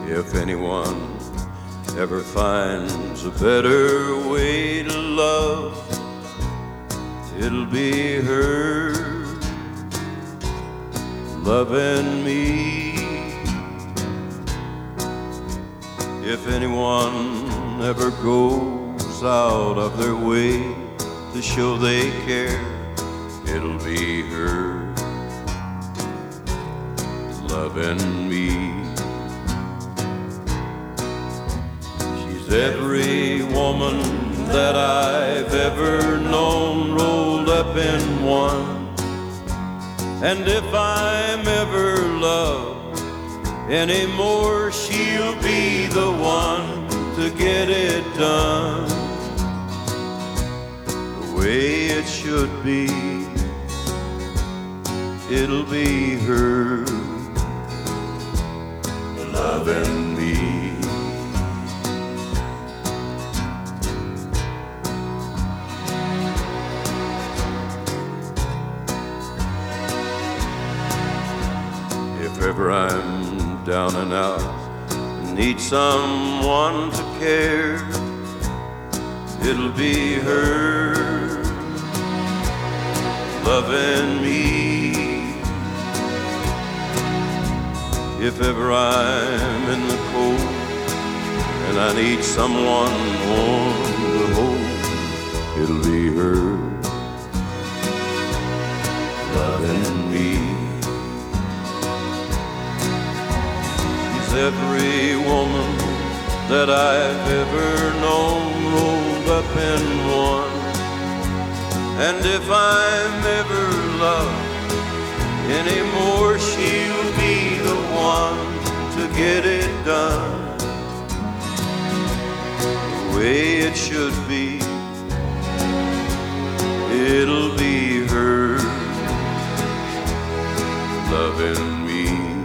If anyone ever finds a better way to love, it'll be her loving me. If anyone ever goes out of their way to show they care, it'll be her loving me. She's every woman that I've ever known rolled up in one. And if I'm ever loved anymore, she'll be the one to get it done the way it should be. It'll be her loving me. If ever I'm down and out and need someone to care, it'll be her loving me. If ever I'm in the cold and I need someone warm to hold, it'll be her loving me. She's every woman that I've ever known rolled up in one. And if I'm ever loved anymore, she'll be the one to get it done the way it should be. It'll be her loving me.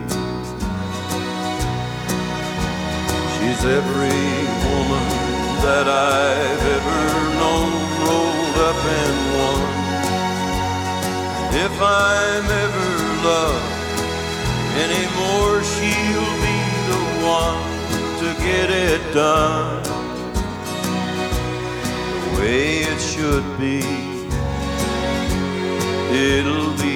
She's every woman that I've ever known rolled up in one. And if I'm ever loved anymore, she'll be the one to get it done the way it should be. It'll be